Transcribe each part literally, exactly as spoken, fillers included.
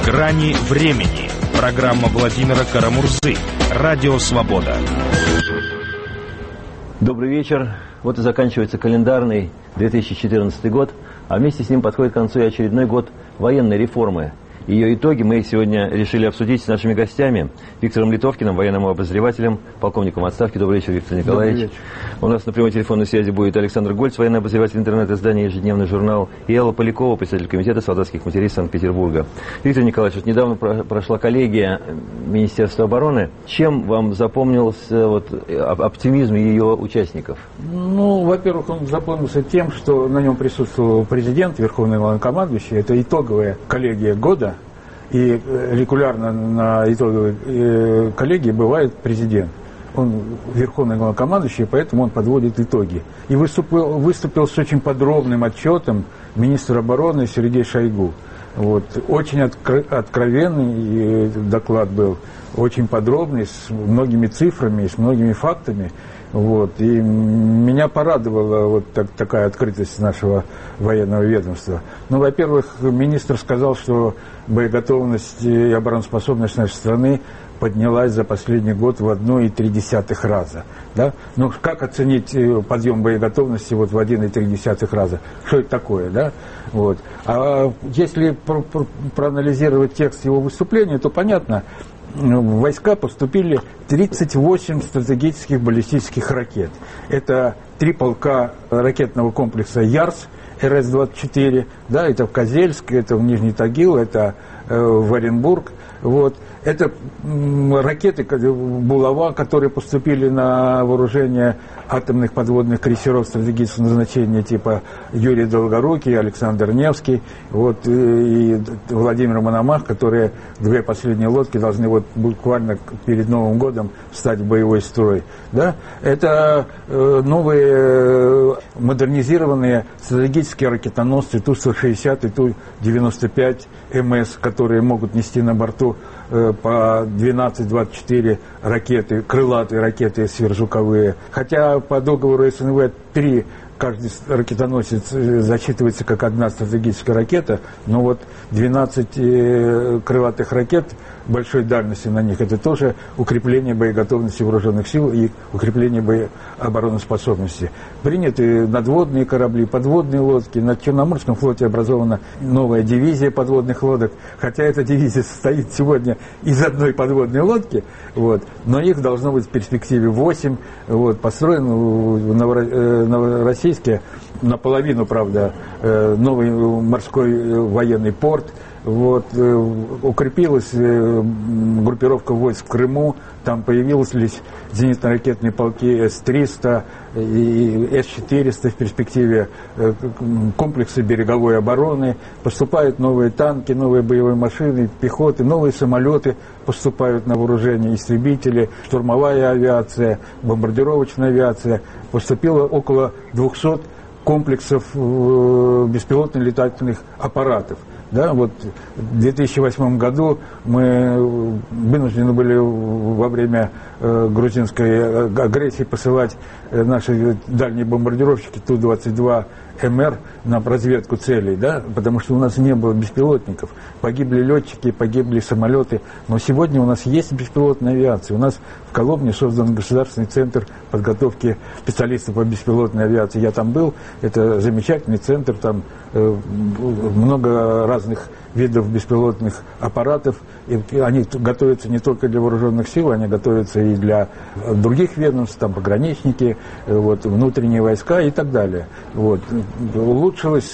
Грани времени. Программа Владимира Карамурзы. Радио Свобода. Добрый вечер. Вот и заканчивается календарный две тысячи четырнадцатый год, а вместе с ним подходит к концу и очередной год военной реформы. Ее итоги мы сегодня решили обсудить с нашими гостями. Виктором Литовкиным, военным обозревателем, полковником отставки. Добрый вечер, Виктор Николаевич. Добрый вечер. У нас на прямой телефонной связи будет Александр Гольц, военный обозреватель интернет-издания «Ежедневный журнал», и Элла Полякова, председатель комитета солдатских матерей Санкт-Петербурга. Виктор Николаевич, вот недавно прошла коллегия Министерства обороны. Чем вам запомнился вот, оптимизм ее участников? Ну, во-первых, он запомнился тем, что на нем присутствовал президент, верховный главнокомандующий. Это итоговая коллегия года. И регулярно на итоговой коллегии бывает президент. Он верховный главнокомандующий, поэтому он подводит итоги. И выступил, выступил с очень подробным отчетом министр обороны Сергей Шойгу. Вот. Очень откровенный доклад был, очень подробный, с многими цифрами, с многими фактами. Вот. И меня порадовала вот так, такая открытость нашего военного ведомства. Ну, во-первых, министр сказал, что боеготовность и обороноспособность нашей страны поднялась за последний год в один и три десятых раза. Да? Ну, как оценить подъем боеготовности вот в один и три десятых раза? Что это такое? Да? Вот. А если про- про- проанализировать текст его выступления, то понятно, в войска поступили тридцать восемь стратегических баллистических ракет. Это три полка ракетного комплекса «Ярс», эр эс двадцать четыре, да, это в Козельск, это в Нижний Тагил, это э, в Оренбург. Вот. Это м, ракеты «Булава», которые поступили на вооружение атомных подводных крейсеров стратегического назначения типа Юрий Долгорукий, Александр Невский, вот, и, и Владимир Мономах, которые, две последние лодки, должны вот буквально перед Новым годом встать в боевой строй. Да? Это э, новые э, модернизированные стратегические ракетоносцы Ту сто шестьдесят и Ту девяносто пять эм эс, которые могут нести на борту э, по двенадцать-двадцать четыре ракеты, крылатые ракеты сверхзвуковые. Хотя по договору эс эн вэ три каждый ракетоносец зачитывается как одна стратегическая ракета, но вот двенадцать э, крылатых ракет большой дальности на них, это тоже укрепление боеготовности вооруженных сил и укрепление боеобороноспособности. Приняты надводные корабли, подводные лодки. На Черноморском флоте образована новая дивизия подводных лодок, хотя эта дивизия состоит сегодня из одной подводной лодки, вот, но их должно быть в перспективе восемь. Вот, построен в Новороссийске наполовину, правда, новый морской военный порт. Вот, э, укрепилась э, группировка войск в Крыму, там появились зенитно-ракетные полки эс триста и эс четыреста в перспективе, э, комплексы береговой обороны, поступают новые танки, новые боевые машины, пехоты, новые самолеты поступают на вооружение, истребители, штурмовая авиация, бомбардировочная авиация. Поступило около двухсот комплексов э, беспилотных летательных аппаратов. Да, вот в две тысячи восьмом году мы вынуждены были во время э, грузинской агрессии посылать э, наши дальние бомбардировщики Ту двадцать два эм эр на разведку целей, да, потому что у нас не было беспилотников. Погибли летчики, погибли самолеты, но сегодня у нас есть беспилотная авиация. У нас в Коломне создан государственный центр подготовки специалистов по беспилотной авиации. Я там был, это замечательный центр, там э, много разных видов беспилотных аппаратов, и они готовятся не только для вооруженных сил, они готовятся и для других ведомств, там пограничники, вот, внутренние войска и так далее. Вот. Улучшилась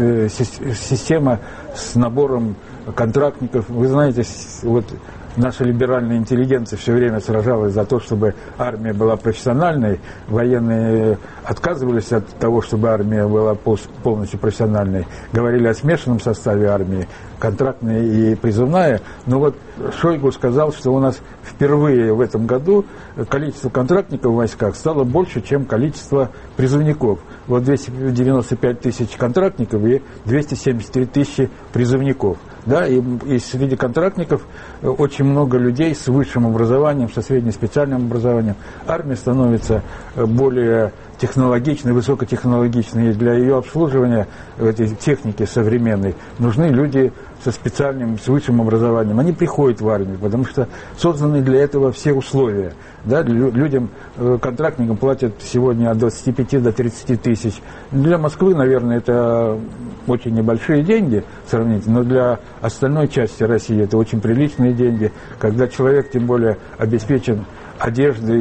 система с набором контрактников. Вы знаете, вот наша либеральная интеллигенция все время сражалась за то, чтобы армия была профессиональной. Военные отказывались от того, чтобы армия была полностью профессиональной. Говорили о смешанном составе армии, контрактная и призывная. Но вот Шойгу сказал, что у нас впервые в этом году количество контрактников в войсках стало больше, чем количество призывников. Вот двести девяносто пять тысяч контрактников и двести семьдесят три тысячи призывников. Да, и, и среди контрактников очень много людей с высшим образованием, со среднеспециальным образованием. Армия становится более технологичной, высокотехнологичной. И для ее обслуживания этой техники современной нужны люди со специальным, с высшим образованием, они приходят в армию, потому что созданы для этого все условия. Да, людям, контрактникам платят сегодня от двадцати пяти до тридцати тысяч. Для Москвы, наверное, это очень небольшие деньги сравнительно, но для остальной части России это очень приличные деньги, когда человек, тем более, обеспечен одеждой,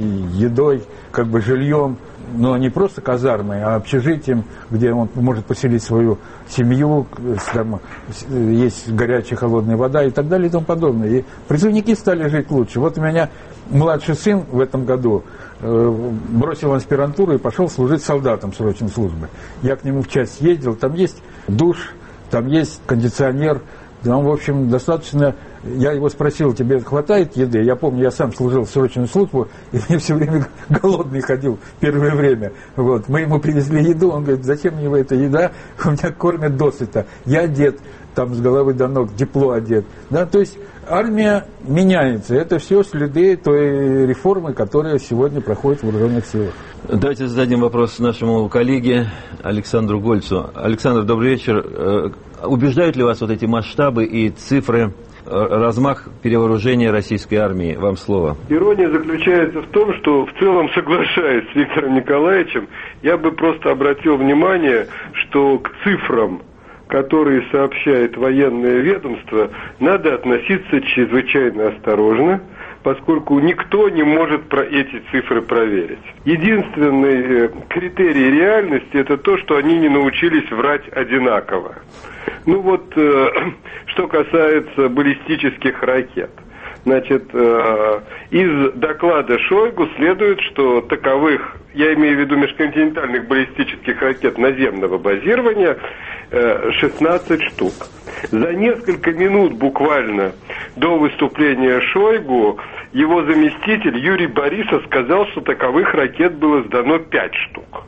едой, как бы жильем, но не просто казармой, а общежитием, где он может поселить свою семью, там есть горячая, холодная вода и так далее и тому подобное. И призывники стали жить лучше. Вот у меня младший сын в этом году э, бросил аспирантуру и пошел служить солдатом срочной службы. Я к нему в часть ездил, там есть душ, там есть кондиционер, там, в общем, достаточно... Я его спросил, тебе хватает еды? Я помню, я сам служил в срочную службу, и мне все время голодный ходил первое время. Вот. Мы ему привезли еду, он говорит, зачем мне эта еда? У меня кормят досыта. Я одет, там с головы до ног, тепло одет. Да? То есть армия меняется. Это все следы той реформы, которая сегодня проходит в вооруженных силах. Давайте зададим вопрос нашему коллеге Александру Гольцу. Александр, добрый вечер. Убеждают ли вас вот эти масштабы и цифры, размах перевооружения российской армии? Вам слово. Ирония заключается в том, что в целом, соглашаясь с Виктором Николаевичем, я бы просто обратил внимание, что к цифрам, которые сообщает военное ведомство, надо относиться чрезвычайно осторожно, поскольку никто не может про эти цифры проверить. Единственный критерий реальности – это то, что они не научились врать одинаково. Ну вот, э, что касается баллистических ракет. Значит, э, из доклада Шойгу следует, что таковых, я имею в виду межконтинентальных баллистических ракет наземного базирования, э, шестнадцать штук. За несколько минут буквально до выступления Шойгу его заместитель Юрий Борисов сказал, что таковых ракет было сдано пять штук.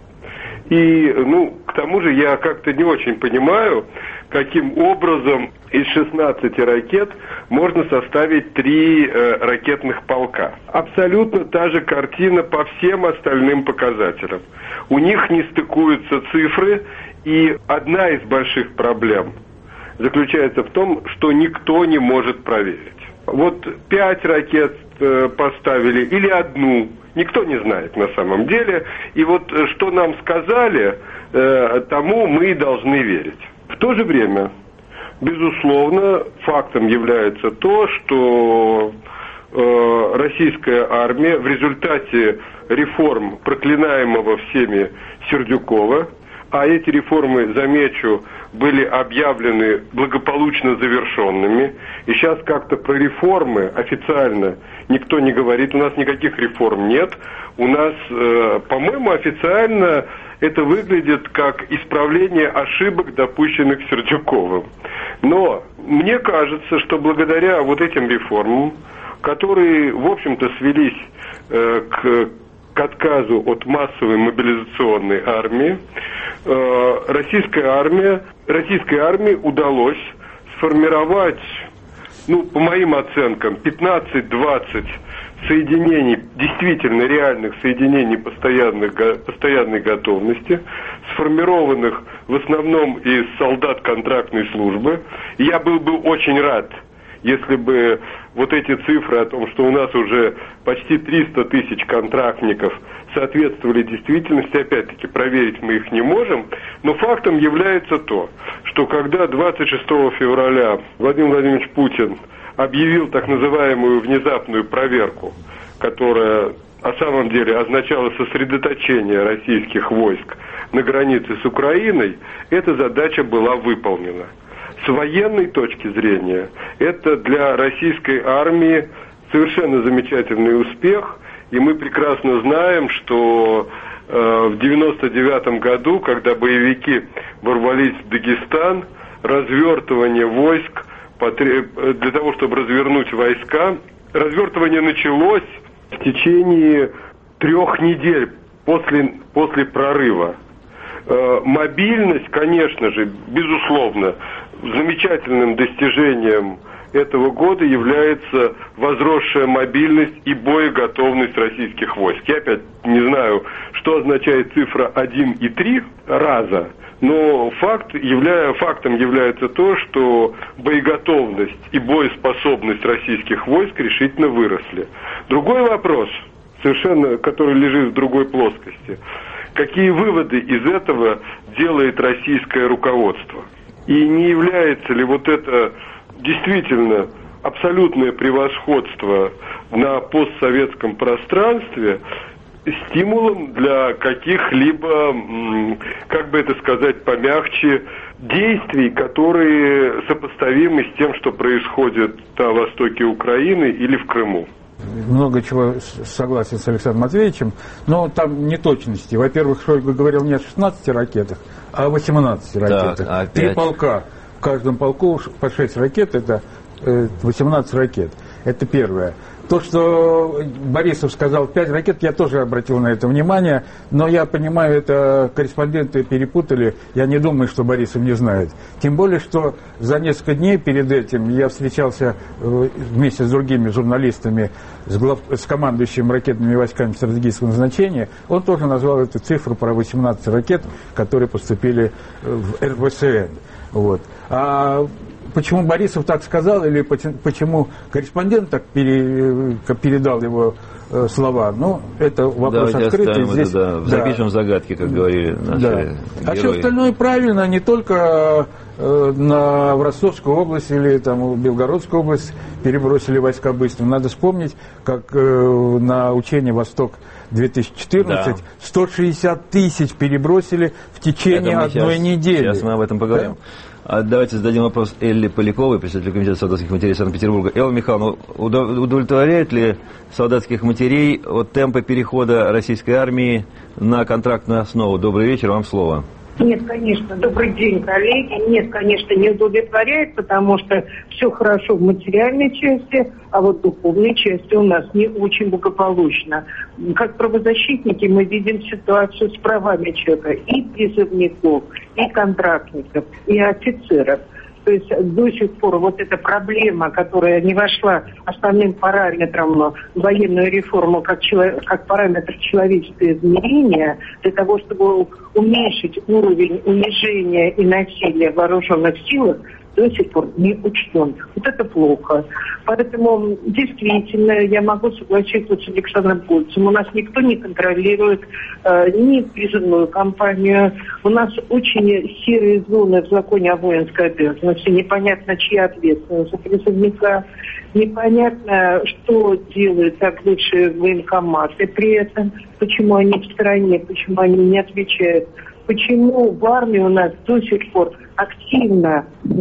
И, ну, к тому же я как-то не очень понимаю, каким образом из шестнадцати ракет можно составить три э, ракетных полка. Абсолютно та же картина по всем остальным показателям. У них не стыкуются цифры, и одна из больших проблем заключается в том, что никто не может проверить. Вот пять ракет э, поставили или одну, никто не знает на самом деле. И вот э, что нам сказали, э, тому мы должны верить. В то же время, безусловно, фактом является то, что э, российская армия в результате реформ, проклинаемого всеми Сердюкова, а эти реформы, замечу, были объявлены благополучно завершенными. И сейчас как-то про реформы официально никто не говорит. У нас никаких реформ нет. У нас, э, по-моему, официально это выглядит как исправление ошибок, допущенных Сердюковым. Но мне кажется, что благодаря вот этим реформам, которые, в общем-то, свелись э, к... к отказу от массовой мобилизационной армии, э, российская армия, российской армии удалось сформировать, ну, по моим оценкам, пятнадцать-двадцать соединений, действительно реальных соединений постоянных, постоянной готовности, сформированных в основном из солдат контрактной службы. И я был бы очень рад, если бы вот эти цифры о том, что у нас уже почти триста тысяч контрактников, соответствовали действительности, опять-таки проверить мы их не можем, но фактом является то, что когда двадцать шестого февраля Владимир Владимирович Путин объявил так называемую внезапную проверку, которая на самом деле означала сосредоточение российских войск на границе с Украиной, эта задача была выполнена. С военной точки зрения, это для российской армии совершенно замечательный успех, и мы прекрасно знаем, что э, в девяносто девятом году, когда боевики ворвались в Дагестан, развертывание войск, потреб... для того, чтобы развернуть войска, развертывание началось в течение трех недель после, после прорыва. Э, мобильность, конечно же, безусловно, замечательным достижением этого года является возросшая мобильность и боеготовность российских войск. Я опять не знаю, что означает цифра один и три раза, но факт, являя, фактом является то, что боеготовность и боеспособность российских войск решительно выросли. Другой вопрос, совершенно, который лежит в другой плоскости. Какие выводы из этого делает российское руководство? И не является ли вот это действительно абсолютное превосходство на постсоветском пространстве стимулом для каких-либо, как бы это сказать помягче, действий, которые сопоставимы с тем, что происходит на востоке Украины или в Крыму? Много чего согласен с Александром Матвеевичем, но там неточности. Во-первых, Шойгу говорил не о шестнадцати ракетах, а о восемнадцати ракетах. Так, Три полка. В каждом полку по шесть ракет, это восемнадцать ракет. Это первое. То, что Борисов сказал пять ракет, я тоже обратил на это внимание, но я понимаю, это корреспонденты перепутали, я не думаю, что Борисов не знает. Тем более, что за несколько дней перед этим я встречался вместе с другими журналистами, с, глав... с командующим ракетными войсками стратегического назначения, он тоже назвал эту цифру про восемнадцать ракет, которые поступили в эр вэ эс эн. Вот. А почему Борисов так сказал, или почему корреспондент так пере, передал его э, слова, ну, это вопрос Давайте открытый. Здесь, это, да, запишем да. загадки, как говорили наши да. герои. А все остальное правильно, не только э, на, в Ростовскую область или там, в Белгородскую область перебросили войска быстро. Надо вспомнить, как э, на учение «Восток-две тысячи четырнадцать» да. сто шестьдесят тысяч перебросили в течение одной сейчас, недели. Сейчас мы об этом поговорим. Да? А давайте зададим вопрос Элле Поляковой, председателю комитета солдатских матерей Санкт-Петербурга. Элла Михайловна, удовлетворяют ли солдатских матерей от темпа перехода российской армии на контрактную основу? Добрый вечер, вам слово. Нет, конечно. Добрый день, коллеги. Нет, конечно, не удовлетворяет, потому что все хорошо в материальной части, а вот в духовной части у нас не очень благополучно. Как правозащитники мы видим ситуацию с правами человека и призывников, и контрактников, и офицеров. То есть до сих пор вот эта проблема, которая не вошла основным параметром в военную реформу как, чело- как параметр человеческого измерения, для того, чтобы уменьшить уровень унижения и насилия в вооруженных силах, до сих пор не учтен. Вот это плохо. Поэтому действительно я могу согласиться с Александром Кольцем. У нас никто не контролирует э, ни призывную кампанию. У нас очень серые зоны в законе о воинской обязанности. Непонятно, чья ответственность за призывника. Непонятно, что делают так бывшие военкоматы при этом. Почему они в стороне, почему они не отвечают. Почему в армии у нас до сих пор активно,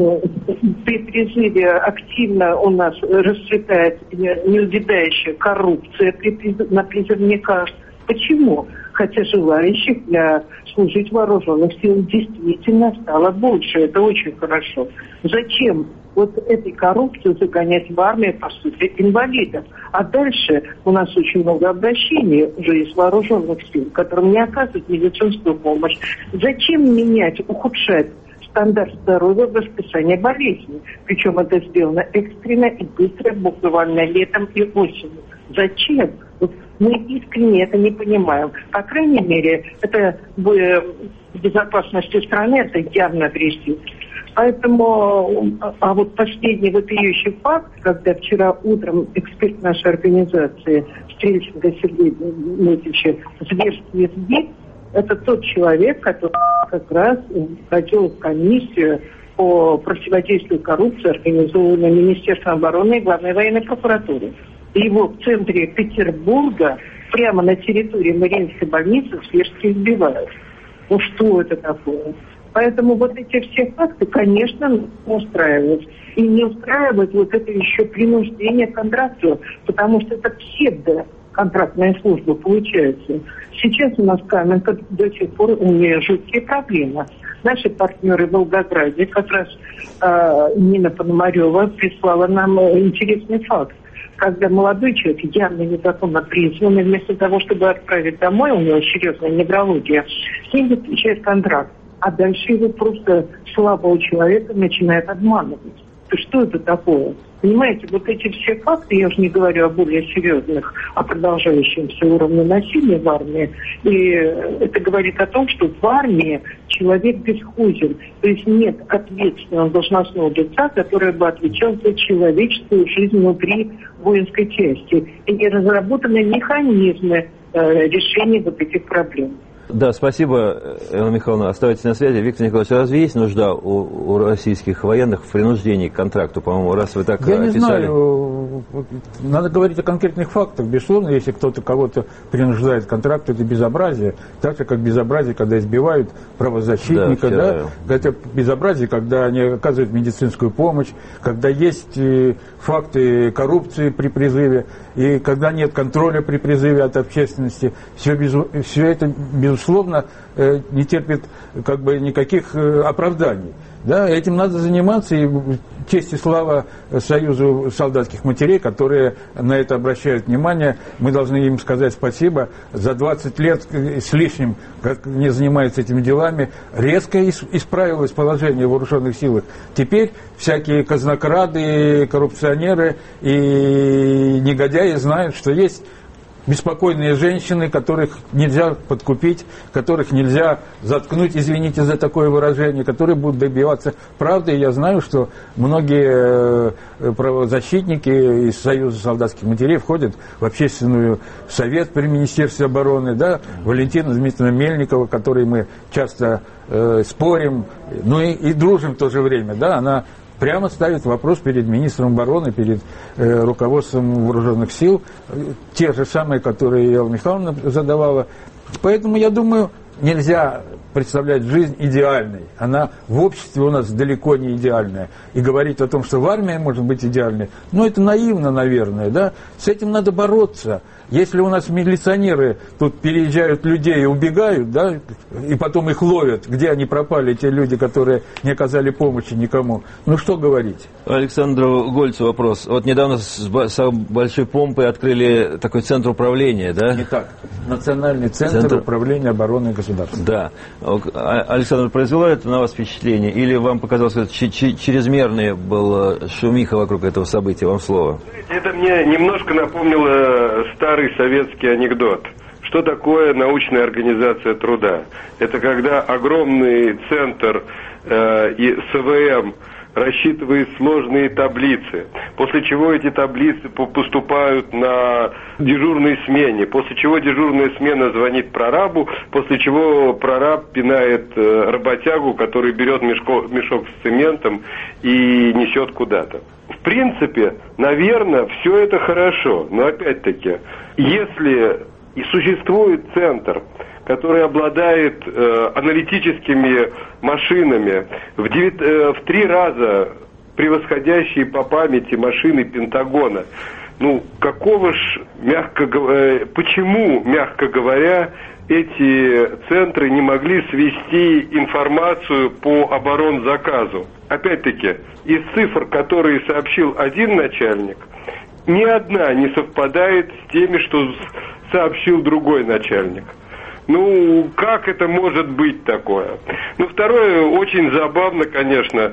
при призыве активно у нас расцветает неувядающая коррупция на призывниках? Почему? Хотя желающих для служить в вооруженных силах действительно стало больше. Это очень хорошо. Зачем вот этой коррупцию загонять в армию, по сути, инвалидов? А дальше у нас очень много обращений уже из вооруженных сил, которым не оказывают медицинскую помощь. Зачем менять, ухудшать стандарт здоровья в расписании болезней? Причем это сделано экстренно и быстро, буквально летом и осенью. Зачем? Вот мы искренне это не понимаем. По крайней мере, это в безопасности страны это явно вредит. Поэтому, а вот последний вопиющий факт, когда вчера утром эксперт нашей организации Стрельченко Сергей Дмитриевич зверски избит, это тот человек, который как раз входил в комиссию по противодействию коррупции, организованную Министерством обороны и Главной военной прокуратурой. Его в центре Петербурга, прямо на территории Мариинской больницы, зверски избивают. Ну что это такое? Поэтому вот эти все факты, конечно, устраивают. И не устраивает вот это еще принуждение к контракту, потому что это псевдоконтрактная служба получается. Сейчас у нас Каменка до сих пор у нее жуткие проблемы. Наши партнеры в Волгограде, как раз э, Нина Пономарева прислала нам интересный факт. Когда молодой человек, явно незаконно призванный, вместо того, чтобы отправить домой, у него серьезная неврология, с ним заключает контракт. А дальше его просто слабого человека начинает обманывать. То что это такое? Понимаете, вот эти все факты, я уже не говорю о более серьезных, о продолжающемся уровне насилия в армии, и это говорит о том, что в армии человек бесхозен, то есть нет ответственного должностного лица, которое бы отвечал за человеческую жизнь внутри воинской части, и не разработаны механизмы э, решения вот этих проблем. Да, спасибо, Элла Михайловна. Оставайтесь на связи. Виктор Николаевич, разве есть нужда у, у российских военных в принуждении к контракту, по-моему, раз вы так Я описали? не знаю. Надо говорить о конкретных фактах. Безусловно, если кто-то кого-то принуждает к контракту, это безобразие. Так же, как безобразие, когда избивают правозащитника. Да, да? Это безобразие, когда они оказывают медицинскую помощь, когда есть факты коррупции при призыве, и когда нет контроля при призыве от общественности. Все, без, все это, безусловно, не терпит как бы никаких оправданий. Да, этим надо заниматься, и честь и слава Союзу солдатских матерей, которые на это обращают внимание. Мы должны им сказать спасибо. За двадцать лет с лишним, как не занимаются этими делами, резко исправилось положение в вооруженных силах. Теперь всякие казнокрады, коррупционеры и негодяи знают, что есть беспокойные женщины, которых нельзя подкупить, которых нельзя заткнуть, извините за такое выражение, которые будут добиваться правды. И я знаю, что многие правозащитники из Союза солдатских матерей входят в общественную совет при Министерстве обороны, да, Валентина Дмитриевна Мельникова, которой мы часто э, спорим, ну и, и дружим в то же время, да, она прямо ставит вопрос перед министром обороны, перед э, руководством вооруженных сил, э, те же самые, которые Елла Михайловна задавала. Поэтому, я думаю, нельзя представлять жизнь идеальной. Она в обществе у нас далеко не идеальная. И говорить о том, что в армии может быть идеальной, ну, это наивно, наверное, да? С этим надо бороться. Если у нас милиционеры тут переезжают людей и убегают, да, и потом их ловят, где они пропали, те люди, которые не оказали помощи никому, ну что говорить? Александру Гольцу вопрос. Вот недавно с большой помпой открыли такой центр управления, да? Не так. Национальный центр, центр... управления обороны государства. Да. Александр, произвело это на вас впечатление? Или вам показалось, что чрезмерная была шумиха вокруг этого события? Вам слово. Это мне немножко напомнило старый советский анекдот. Что такое научная организация труда? Это когда огромный центр э, и СВМ рассчитывает сложные таблицы, после чего эти таблицы поступают на дежурной смене, после чего дежурная смена звонит прорабу, после чего прораб пинает э, работягу, который берет мешко, мешок с цементом и несет куда-то. В принципе, наверное, все это хорошо, но опять-таки, если и существует центр, который обладает э, аналитическими машинами, в, девять, э, в три раза превосходящие по памяти машины Пентагона, ну, какого ж, мягко говоря, почему, мягко говоря, эти центры не могли свести информацию по оборонзаказу? Опять-таки, из цифр, которые сообщил один начальник, ни одна не совпадает с теми, что сообщил другой начальник. Ну, как это может быть такое? Ну, второе, очень забавно, конечно,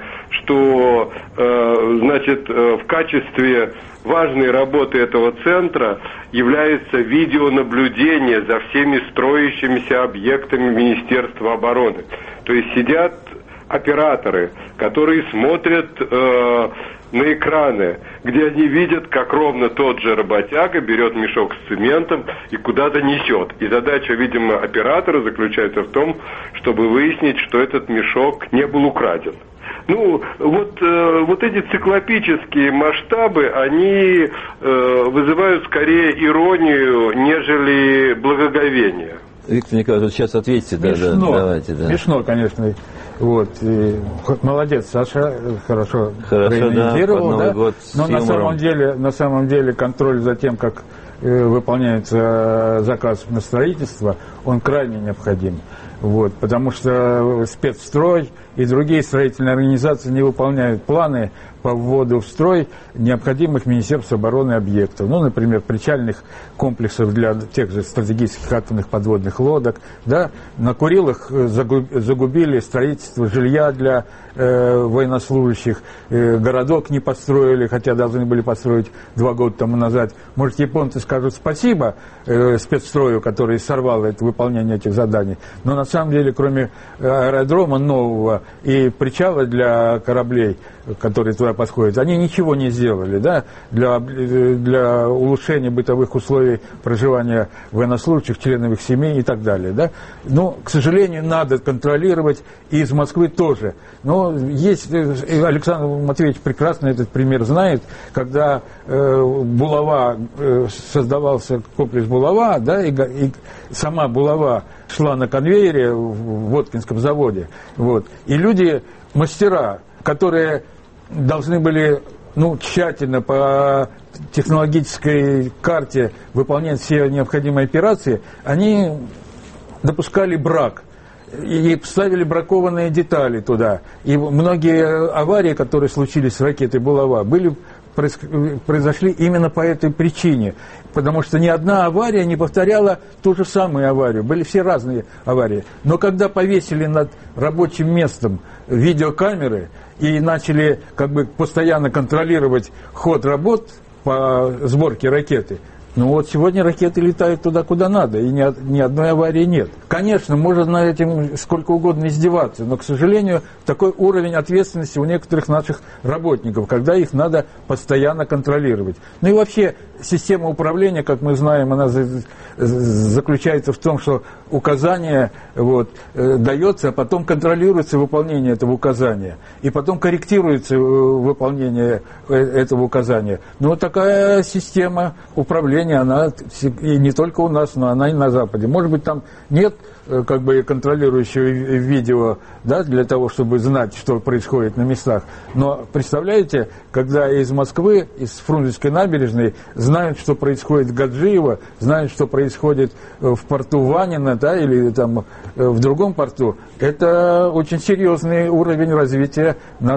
что, э, значит, э, в качестве важной работы этого центра является видеонаблюдение за всеми строящимися объектами Министерства обороны. То есть сидят операторы, которые смотрят э, на экраны, где они видят, как ровно тот же работяга берет мешок с цементом и куда-то несет. И задача, видимо, оператора заключается в том, чтобы выяснить, что этот мешок не был украден. Ну, вот, э, вот эти циклопические масштабы, они э, вызывают скорее иронию, нежели благоговение. Виктор Николаевич, сейчас ответьте. Смешно, да, да, давайте, да. Смешно, конечно. Вот, и, молодец, Саша, хорошо, хорошо проанализировал, да, да? Но на самом деле, на самом деле контроль за тем, как выполняется заказ на строительство, он крайне необходим. Вот, потому что спецстрой и другие строительные организации не выполняют планы по вводу в строй необходимых Министерству обороны объектов. Ну, например, причальных комплексов для тех же стратегических атомных подводных лодок. Да? На Курилах загубили строительство жилья для э, военнослужащих. Э, городок не построили, хотя должны были построить два года тому назад. Может, японцы скажут спасибо э, спецстрою, который сорвал это выполнение этих заданий. Но на самом деле, кроме аэродрома нового и причала для кораблей, которые туда подходят, они ничего не сделали, да, для, для улучшения бытовых условий проживания военнослужащих, членов их семей и так далее, да. Но, к сожалению, надо контролировать, и из Москвы тоже. Но есть, Александр Матвеевич прекрасно этот пример знает, когда э, Булава, э, создавался комплекс Булава, да, и, и сама Булава шла на конвейере в Воткинском заводе, вот, и люди, мастера, которые должны были, ну, тщательно по технологической карте выполнять все необходимые операции, они допускали брак и ставили бракованные детали туда. И многие аварии, которые случились с ракетой «Булава», были, произошли именно по этой причине. Потому что ни одна авария не повторяла ту же самую аварию. Были все разные аварии. Но когда повесили над рабочим местом видеокамеры и начали как бы постоянно контролировать ход работ по сборке ракеты, ну вот сегодня ракеты летают туда, куда надо, и ни, ни одной аварии нет. Конечно, можно над этим сколько угодно издеваться, но, к сожалению, такой уровень ответственности у некоторых наших работников, когда их надо постоянно контролировать. Ну и вообще, система управления, как мы знаем, она заключается в том, что указание вот, дается, а потом контролируется выполнение этого указания, и потом корректируется выполнение этого указания. Но вот такая система управления, она и не только у нас, но она и на Западе. Может быть, там нет как бы контролирующего видео, да, для того, чтобы знать, что происходит на местах. Но представляете, когда из Москвы, из Фрунзенской набережной знают, что происходит в Гаджиево, знают, что происходит в порту Ванина, да, или там в другом порту, это очень серьезный уровень развития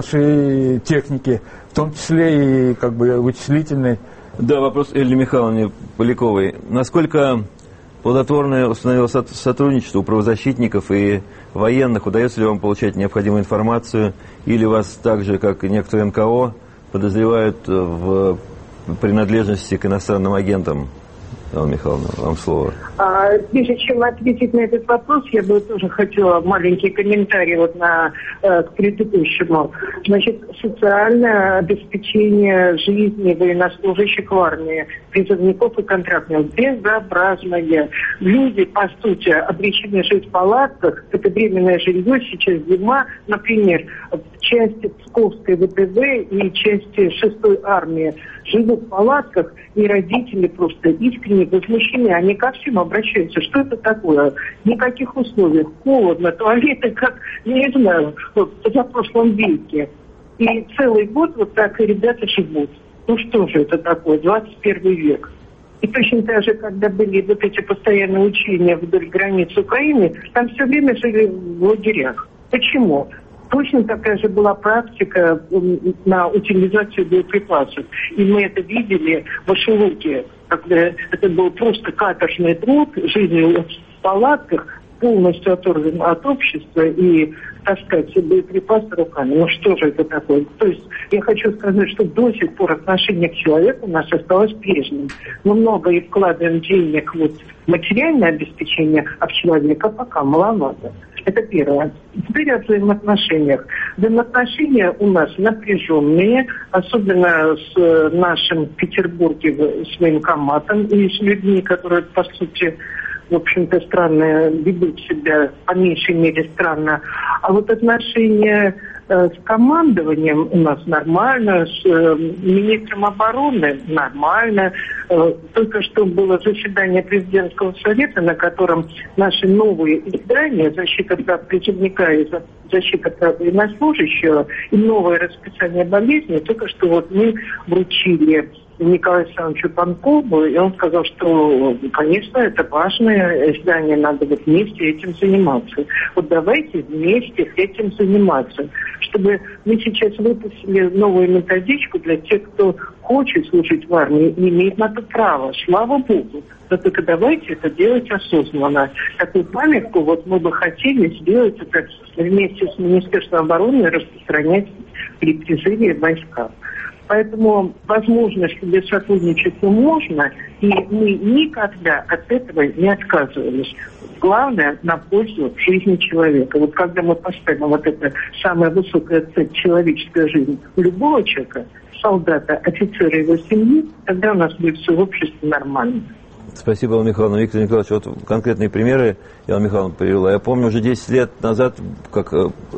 нашей техники, в том числе и как бы вычислительной. Да, вопрос Эльне Михайловне Поляковой. Насколько плодотворное установилось сотрудничество у правозащитников и военных? Удается ли вам получать необходимую информацию? Или вас так же, как и некоторые эн ка о, подозревают в принадлежности к иностранным агентам? Алла Михайловна, вам слово. А, прежде чем ответить на этот вопрос, я бы тоже хотела маленький комментарий вот на, э, к предыдущему. Значит, социальное обеспечение жизни военнослужащих в армии, призывников и контрактников безобразное. Люди, по сути, обречены жить в палатках. Это временное жилье, сейчас зима. Например, в части Псковской вэ тэ вэ и части шестой армии живут в палатках, и родители просто искренне возмущены. Они ко всем обращаются. Что это такое? Никаких условий. Холодно, туалеты, как, не знаю, вот, в позапрошлом веке. И целый год вот так и ребята живут. Ну что же это такое? двадцать первый век. И точно так же, когда были вот эти постоянные учения вдоль границ Украины, там все время жили в лагерях. Почему? Точно такая же была практика на утилизацию боеприпасов. И мы это видели в Ашелуке, когда это был просто каторжный труд, жизнь в палатках, полностью оторван от общества и таскать все боеприпасы руками. Ну что же это такое? То есть я хочу сказать, что до сих пор отношение к человеку у нас осталось прежним. Мы много и вкладываем денег вот, в материальное обеспечение, а в человека пока маловато. Это первое. Теперь о взаимоотношениях. Взаимоотношения у нас напряженные, особенно с нашим в Петербурге, с военкоматом и с людьми, которые, по сути, в общем-то, странно ведут себя, по меньшей мере, странно. А вот отношения э, с командованием у нас нормально, с э, министром обороны нормально. Э, только что было заседание президентского совета, на котором наши новые издания «Защита прав призывника» и защита прав военнослужащего и новое расписание болезни. Только что вот мы вручили Николаю Александровичу Панкову, и он сказал, что, конечно, это важное издание, надо вот вместе этим заниматься. Вот давайте вместе этим заниматься, чтобы мы сейчас выпустили новую методичку для тех, кто хочет служить в армии и имеет на это право. Слава Богу. Но только давайте это делать осознанно. Такую памятку вот мы бы хотели сделать это вместе с Министерством обороны, распространять при призыве войска. Поэтому возможно, что для сотрудничества можно, и мы никогда от этого не отказывались. Главное, на пользу жизни человека. Вот когда мы поставим вот это самая высокая цель, человеческая жизнь у любого человека, солдата, офицера его семьи, тогда у нас будет все в обществе нормально. Спасибо, Алла Михайловна. Виктор Николаевич, вот конкретные примеры Алла Михайловна привела. Я помню, уже десять лет назад, как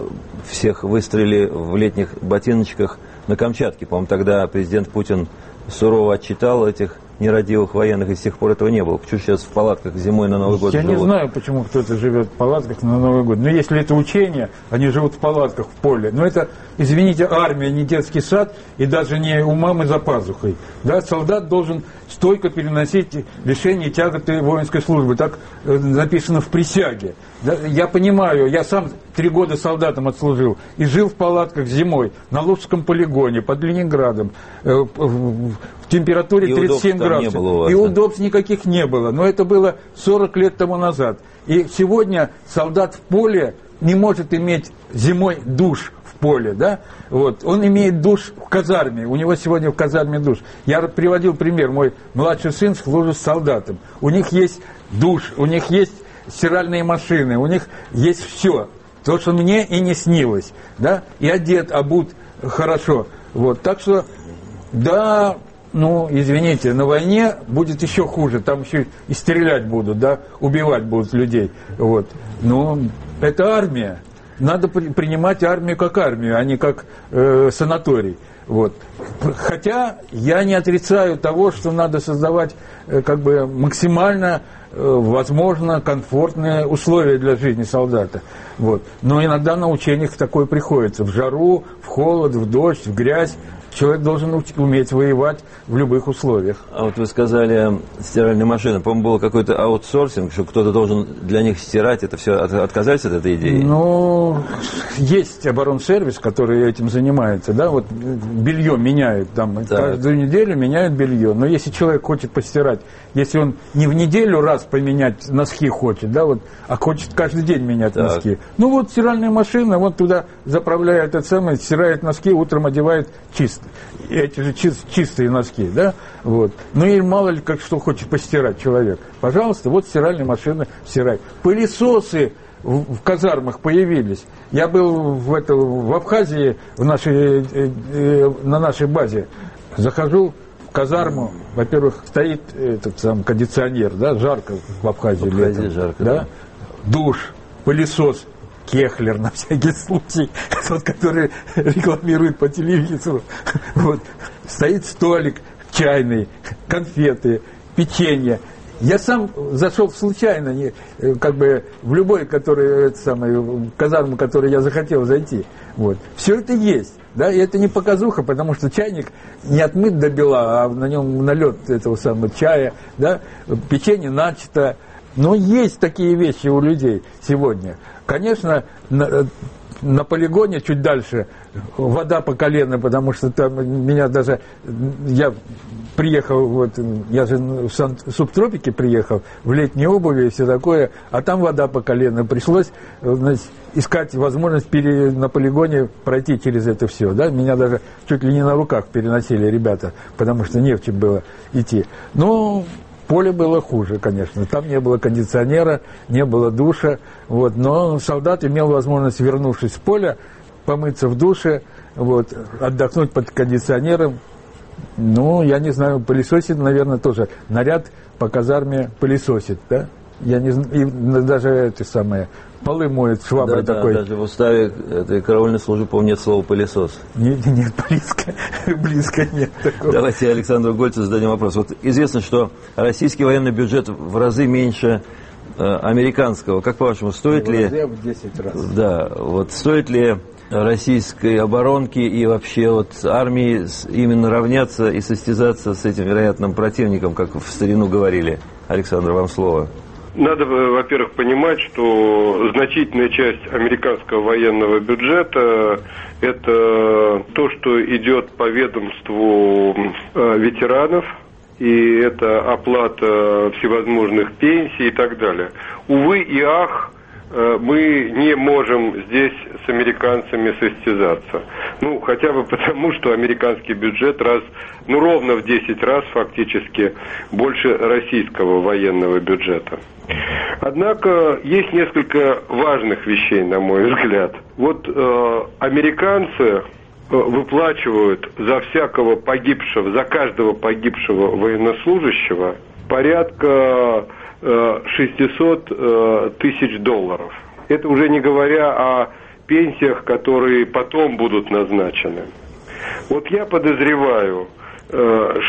всех выстроили в летних ботиночках на Камчатке. По-моему, тогда президент Путин сурово отчитал этих нерадивых военных, и с тех пор этого не было. Почему сейчас в палатках зимой на Новый год Я живут? не знаю, почему кто-то живет в палатках на Новый год. Но если это учение, они живут в палатках в поле. Но это, извините, армия, не детский сад, и даже не у мамы за пазухой. Да, солдат должен стойко переносить лишения и тяготы воинской службы. Так э, написано в присяге. Да, я понимаю, я сам три года солдатом отслужил и жил в палатках зимой на Лужском полигоне под Ленинградом э, в, в, в температуре тридцать семь градусов. И удобств никаких не было. Но это было сорок лет тому назад. И сегодня солдат в поле не может иметь зимой душ в поле, да? Вот. Он имеет душ в казарме. У него сегодня в казарме душ. Я приводил пример. Мой младший сын служит с солдатом. У них есть душ, у них есть стиральные машины, у них есть все. То, что мне и не снилось, да? И одет, обут хорошо. Вот. Так что, да, ну, извините, на войне будет еще хуже. Там еще и стрелять будут, да, убивать будут людей. Вот. Но это армия. Надо при, принимать армию как армию, а не как э, санаторий. Вот. Хотя я не отрицаю того, что надо создавать э, как бы максимально э, возможно комфортные условия для жизни солдата. Вот. Но иногда на учениях такое приходится. В жару, в холод, в дождь, в грязь. Человек должен уметь воевать в любых условиях. А вот вы сказали стиральные машины. По-моему, был какой-то аутсорсинг, что кто-то должен для них стирать. Это все отказались от этой идеи? Ну, есть оборонсервис, который этим занимается. Да? Вот белье меняют. Там, каждую неделю меняют белье. Но если человек хочет постирать, если он не в неделю раз поменять носки хочет, да, вот, а хочет каждый день менять так. носки. Ну вот стиральная машина, вот туда заправляет это самое, стирает носки, утром одевает чисто. Эти же чист, чистые носки, да, вот. Ну и мало ли как что хочет постирать человек. Пожалуйста, вот стиральная машина стирает. Пылесосы в, в казармах появились. Я был в, это, в Абхазии, в нашей, э, э, на нашей базе. Захожу в казарму, во-первых, стоит этот сам кондиционер, да, жарко в Абхазии. В Абхазии летом, жарко, да? Да. Душ, пылесос. Кехлер, на всякий случай, тот, который рекламирует по телевизору. Вот. Стоит столик чайный, конфеты, печенье. Я сам зашел случайно, не, как бы в любой, который, это самое, казарму, в которую я захотел зайти. Вот. Все это есть. Да, и это не показуха, потому что чайник не отмыт до бела, а на нем налет этого самого чая, да, печенье начато. Но есть такие вещи у людей сегодня. Конечно, на, на полигоне чуть дальше вода по колено, потому что там меня даже... Я приехал, вот, я же в субтропике приехал, в летней обуви и все такое, а там вода по колено. Пришлось, значит, искать возможность пере, на полигоне пройти через это все. Да? Меня даже чуть ли не на руках переносили ребята, потому что не в чем было идти. Но... Поле было хуже, конечно. Там не было кондиционера, не было душа. Вот. Но солдат имел возможность, вернувшись с поля, помыться в душе, вот, отдохнуть под кондиционером. Ну, я не знаю, пылесосит, наверное, тоже. Наряд по казарме пылесосит, да? Я не знаю, и даже это самое, полы моет шваброй да, такой. Да, даже в уставе этой караульной службы, помню, нет слова пылесос. Нет, нет, близко, близко нет такого. Давайте Александру Гольцу зададим вопрос. Вот известно, что российский военный бюджет в разы меньше американского, как по-вашему, стоит ли... В десять раз. Да, вот стоит ли российской оборонки и вообще вот армии именно равняться и состязаться с этим вероятным противником, как в старину говорили? Александр, вам слово. Надо, во-первых, понимать, что значительная часть американского военного бюджета – это то, что идет по ведомству ветеранов, и это оплата всевозможных пенсий и так далее. Увы и ах, мы не можем здесь с американцами состязаться. Ну, хотя бы потому, что американский бюджет раз, ну, ровно в десять раз фактически больше российского военного бюджета. Однако есть несколько важных вещей, на мой взгляд. Вот э, американцы выплачивают за всякого погибшего, за каждого погибшего военнослужащего порядка э, шестьсот э, тысяч долларов. Это уже не говоря о пенсиях, которые потом будут назначены. Вот я подозреваю, э,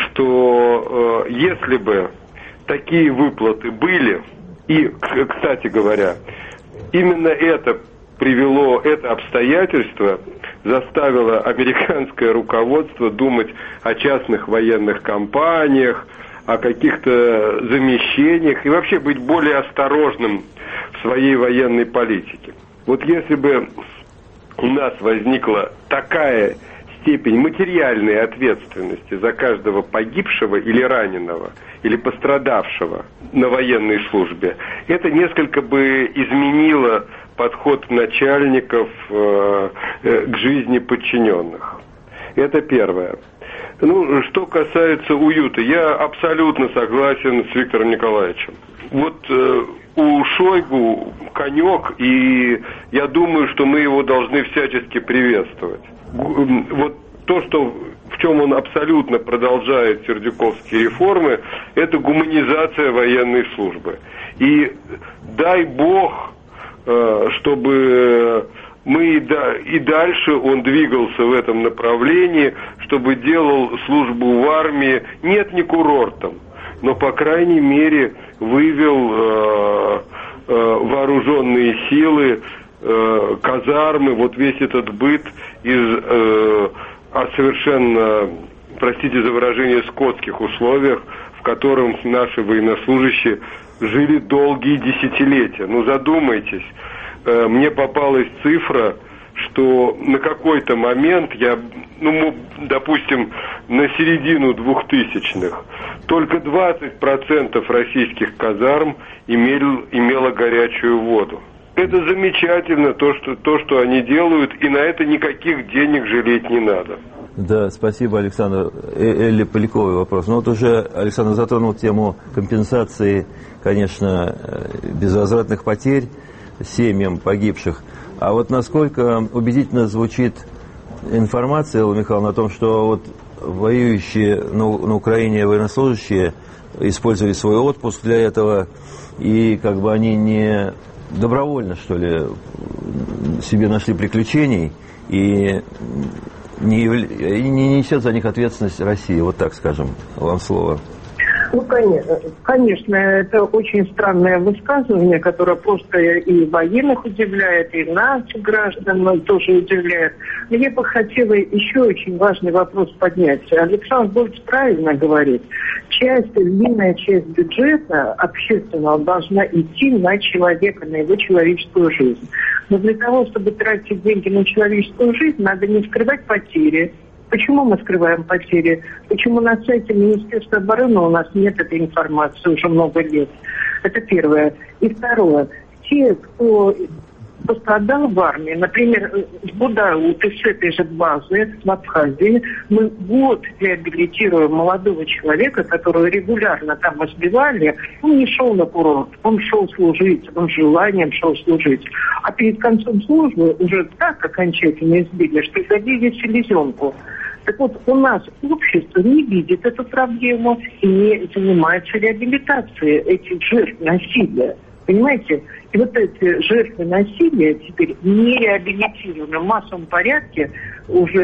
что э, если бы такие выплаты были, и, кстати говоря, именно это привело, это обстоятельство заставило американское руководство думать о частных военных компаниях, о каких-то замещениях и вообще быть более осторожным в своей военной политике. Вот если бы у нас возникла такая степень материальной ответственности за каждого погибшего или раненого, или пострадавшего на военной службе, это несколько бы изменило подход начальников э, э, к жизни подчиненных. Это первое. Ну, что касается уюта, я абсолютно согласен с Виктором Николаевичем. Вот э, у Шойгу конек, и я думаю, что мы его должны всячески приветствовать. Вот то, что, в чем он абсолютно продолжает сердюковские реформы, это гуманизация военной службы. И дай бог, чтобы мы и дальше он двигался в этом направлении, чтобы делал службу в армии, нет, не курортом, но, по крайней мере, вывел э, э, вооруженные силы, э, казармы, вот весь этот быт из э, а совершенно, простите за выражение, скотских условиях, в котором наши военнослужащие жили долгие десятилетия. Ну, задумайтесь, э, мне попалась цифра, что на какой-то момент, я, ну, допустим, на середину двухтысячных, только двадцать процентов российских казарм имел, имело горячую воду. Это замечательно, то что, то, что они делают, и на это никаких денег жалеть не надо. Да, спасибо, Александр. Элли Поляковой вопрос. Ну вот уже Александр затронул тему компенсации, конечно, безвозвратных потерь семьям погибших. А вот насколько убедительно звучит информация, Элла Михайловна, о том, что вот воюющие на, на Украине военнослужащие использовали свой отпуск для этого, и как бы они не добровольно, что ли, себе нашли приключений, и не, не несет за них ответственность России, вот так скажем. Вам слово. Ну, конечно, конечно, это очень странное высказывание, которое просто и военных удивляет, и нас, граждан, тоже удивляет. Но я бы хотела еще очень важный вопрос поднять. Александр Борисович правильно говорит. Часть, львиная часть бюджета общественного должна идти на человека, на его человеческую жизнь. Но для того, чтобы тратить деньги на человеческую жизнь, надо не скрывать потери. Почему мы скрываем потери? Почему на сайте Министерства обороны у нас нет этой информации уже много лет? Это первое. И второе. Те, кто пострадал в армии, например, в Будауте, с этой же базы, в Абхазии, мы год реабилитируем молодого человека, которого регулярно там избивали. Он не шел на курорт, он шел служить, он с желанием шел служить. А перед концом службы уже так окончательно избили, что забили селезенку. Так вот, у нас общество не видит эту проблему и не занимается реабилитацией этих жертв насилия. Понимаете? И вот эти жертвы насилия теперь не реабилитированы в массовом порядке уже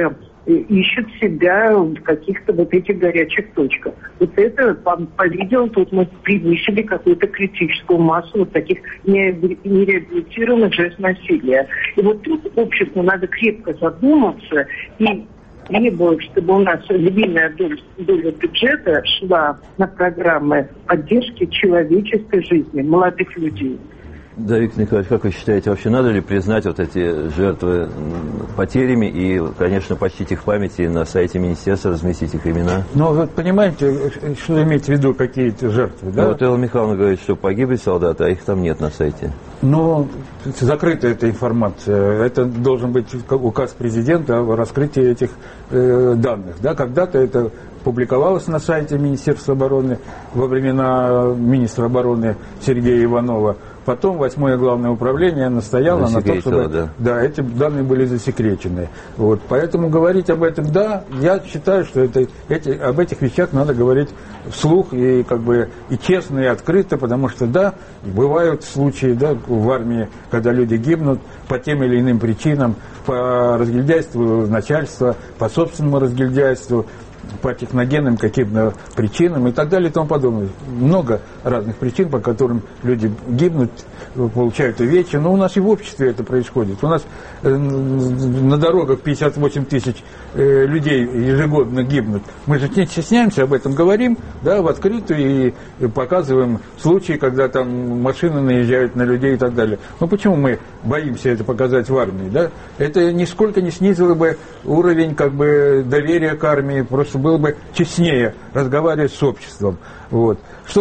ищут себя в каких-то вот этих горячих точках. Вот это, по, по видео, тут мы превысили какую-то критическую массу вот таких нереабилитированных жертв насилия. И вот тут обществу надо крепко задуматься и требовать, чтобы у нас львиная доля, доля бюджета шла на программы поддержки человеческой жизни молодых людей. Да, Виктор Николаевич, как вы считаете, вообще надо ли признать вот эти жертвы потерями и, конечно, почтить их память и на сайте министерства разместить их имена? Ну, вот понимаете, что иметь в виду какие-то жертвы, да? Ну, вот Элла Михайловна говорит, что погибли солдаты, а их там нет на сайте. Ну, закрыта эта информация. Это должен быть указ президента о раскрытии этих э, данных. Да? Когда-то это публиковалось на сайте Министерства обороны во времена министра обороны Сергея Иванова. Потом восьмое главное управление настояло на том, чтобы да. Да, эти данные были засекречены. Вот. Поэтому говорить об этом, да, я считаю, что это, эти, об этих вещах надо говорить вслух и, как бы, и честно, и открыто, потому что, да, бывают случаи, да, в армии, когда люди гибнут по тем или иным причинам, по разгильдяйству начальства, по собственному разгильдяйству, по техногенным каким-то причинам и так далее и тому подобное. Много разных причин, по которым люди гибнут, получают увечья. Но у нас и в обществе это происходит. У нас э, на дорогах пятьдесят восемь тысяч э, людей ежегодно гибнут. Мы же не стесняемся, об этом говорим, да, в открытую и показываем случаи, когда там машины наезжают на людей и так далее. Но почему мы боимся это показать в армии? Да? Это нисколько не снизило бы уровень, как бы, доверия к армии, просто было бы честнее разговаривать с обществом. Вот. Что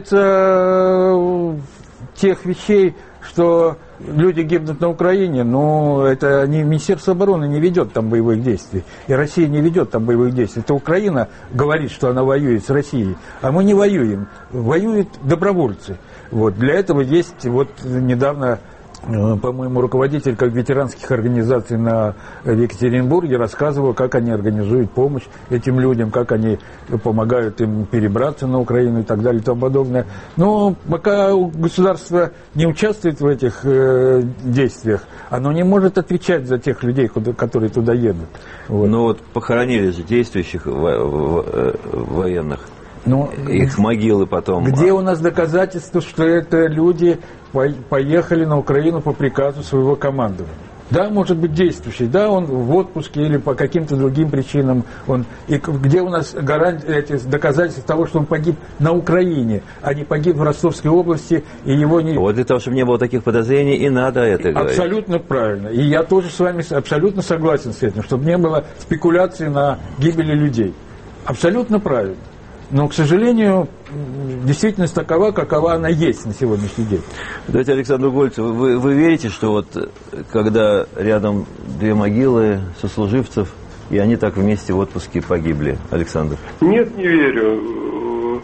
касается тех вещей, что люди гибнут на Украине, ну, это не Министерство обороны не ведет там боевых действий, и Россия не ведет там боевых действий. Это Украина говорит, что она воюет с Россией, а мы не воюем, воюют добровольцы. Вот. Для этого есть вот недавно, по-моему, руководитель как ветеранских организаций на, в Екатеринбурге рассказывал, как они организуют помощь этим людям, как они помогают им перебраться на Украину и так далее и тому подобное. Но пока государство не участвует в этих э, действиях, оно не может отвечать за тех людей, куда, которые туда едут. Вот. Ну вот похоронили же действующих во- во- военных. Ну, их могилы потом. Где у нас доказательства, что это люди поехали на Украину по приказу своего командования? Да, может быть действующий, да, он в отпуске или по каким-то другим причинам. Он, и где у нас гарантии, эти доказательства того, что он погиб на Украине, а не погиб в Ростовской области, и его не... Вот для того, чтобы не было таких подозрений, и надо это говорить. Абсолютно правильно. И я тоже с вами абсолютно согласен с этим, чтобы не было спекуляций на гибели людей. Абсолютно правильно. Но, к сожалению, действительность такова, какова она есть на сегодняшний день. Давайте Александру Гольцеву. Вы, вы верите, что вот когда рядом две могилы сослуживцев, и они так вместе в отпуске погибли? Александр? Нет, не верю.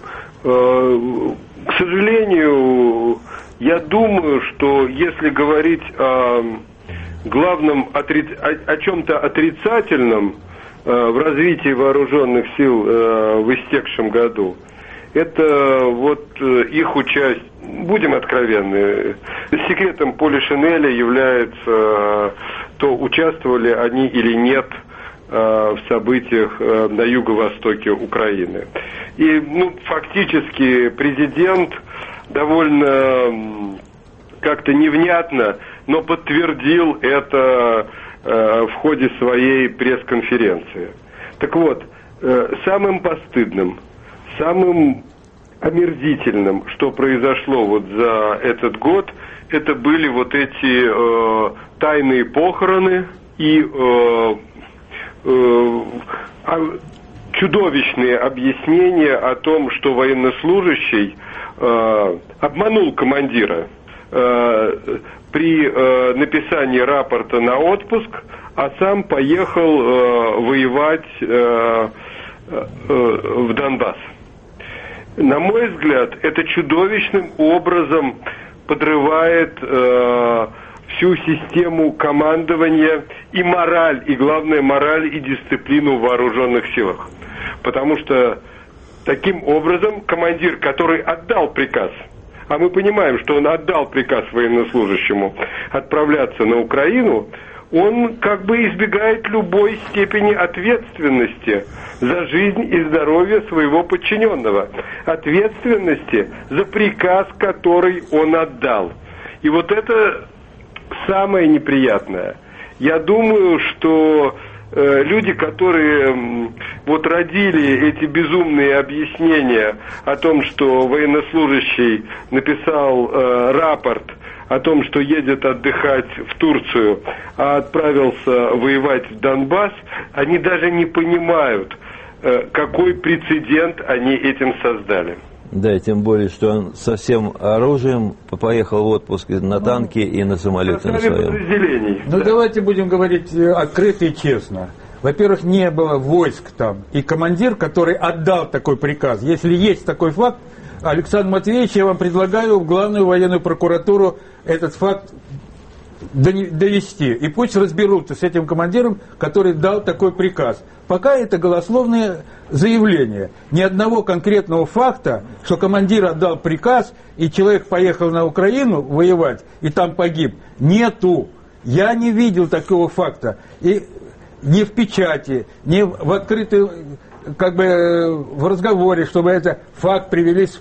К сожалению, я думаю, что если говорить о главном, отри... о, о чем-то отрицательном в развитии вооруженных сил в истекшем году, это вот их участие, будем откровенны, секретом Полишинеля является то, участвовали они или нет в событиях на юго-востоке Украины. И, ну, фактически президент довольно как-то невнятно, но подтвердил это в ходе своей пресс-конференции. Так вот, самым постыдным, самым омерзительным, что произошло вот за этот год, это были вот эти э, тайные похороны и э, э, чудовищные объяснения о том, что военнослужащий э, обманул командира э, при э, написании рапорта на отпуск, а сам поехал э, воевать э, э, в Донбасс. На мой взгляд, это чудовищным образом подрывает э, всю систему командования и мораль, и главное, мораль и дисциплину в вооруженных силах. Потому что таким образом командир, который отдал приказ а мы понимаем, что он отдал приказ военнослужащему отправляться на Украину, он как бы избегает любой степени ответственности за жизнь и здоровье своего подчиненного, ответственности за приказ, который он отдал. И вот это самое неприятное. Я думаю, что э, люди, которые э, вот родили эти безумные объяснения о том, что военнослужащий написал э, рапорт о том, что едет отдыхать в Турцию, а отправился воевать в Донбасс, они даже не понимают, э, какой прецедент они этим создали. Да, и тем более, что он со всем оружием поехал в отпуск на танке и на самолете на своем. Ну, да. Давайте будем говорить открыто и честно. Во-первых, не было войск там. И командир, который отдал такой приказ, если есть такой факт, Александр Матвеевич, я вам предлагаю в главную военную прокуратуру этот факт довести. И пусть разберутся с этим командиром, который дал такой приказ. Пока это голословное заявление. Ни одного конкретного факта, что командир отдал приказ, и человек поехал на Украину воевать, и там погиб, нету. Я не видел такого факта. И ни в печати, ни в открытой, как бы в разговоре, чтобы это факт привелись